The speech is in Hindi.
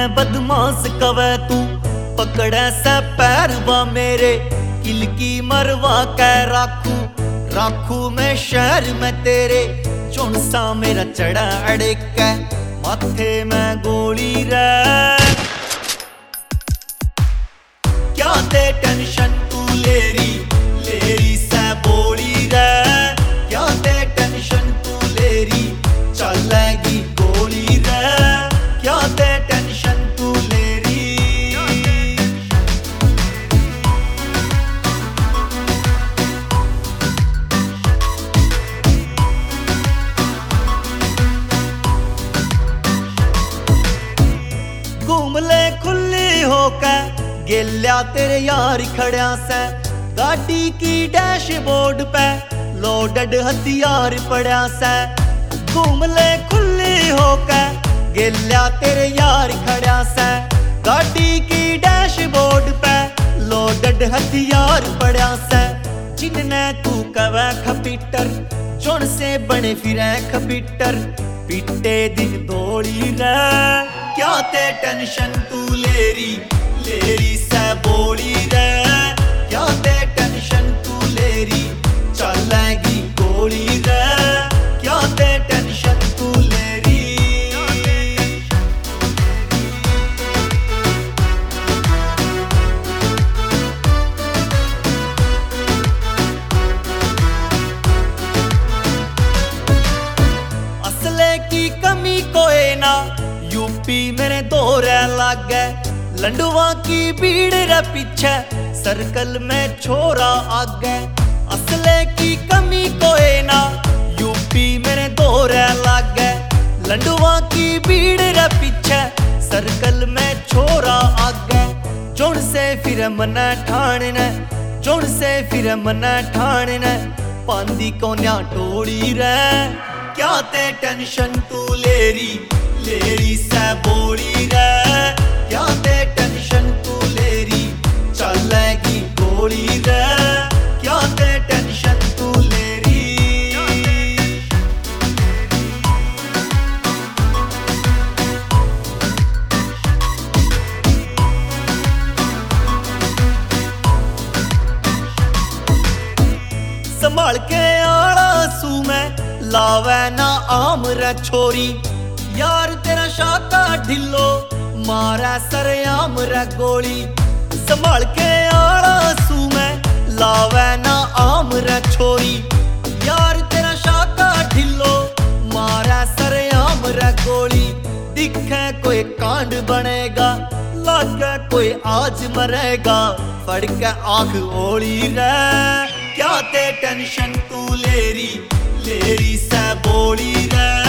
बदमाश कवे तू पकड़े से पैरवा मेरे किलकी मरवा कै राखू राखू मैं शहर में तेरे चुनसा मेरा चढ़ा अड़ेक माथे में गोली रे क्या ते टेंशन तू लेरी से बोली रे क्या ते टेंशन तू लेरी चलेगी गोली रे क्या ते टेंशन तू लेरी घूम ले खुली होकर गेल्या तेरे यार खड़िया से गाड़ी की डैशबोर्ड पे लोडेड हथियार पड़ा से घूम ले खुली होकर गेल्या तेरे यार खड़िया से गाड़ी की डैशबोर्ड पे लोडेड हथियार पड़ा से जिनने तू कवे खपीटर चुन से बने फिरे खपीटर पीटे दिन दौड़ी रे क्या ते टेंशन तू लेरी से बोली रे क्या ते टेंशन तू लेरी चलेगी गोली रे क्या ते टेंशन तू लेरी असले की कमी कोई ना यूपी मेरे दौरे लागे लंडुआ की भीड़ रे पीछे सर्कल में छोरा आगे असले की कमी कोई ना यूपी मेरे दौरे लागे लंडुआ की भीड़ रे पीछे सर्कल में छोरा आगे चुन से फिर मना ठाणने चुन से फिर मना ठाणने पांदी कोन्या टोड़ी रे क्या ते टेंशन तू लेरी से बोली रे क्या ते टेंशन तू लेरी चलेगी गोली रे क्या ते टेंशन तू लेरी संभाल के आड़ा सू में लावे ना आम रे छोरी यार तेरा शाका ढिलो मारा सरेआम रे गोली संभाल के आड़ा सू में लावे ना आम रे छोरी यार तेरा शाका ढिलो मारा सरेआम रे गोली दिखे कोई कांड बनेगा लागे कोई आज मरेगा फड़ के आंख ओली रे क्या ते टेंशन तू लेरी से बोली रे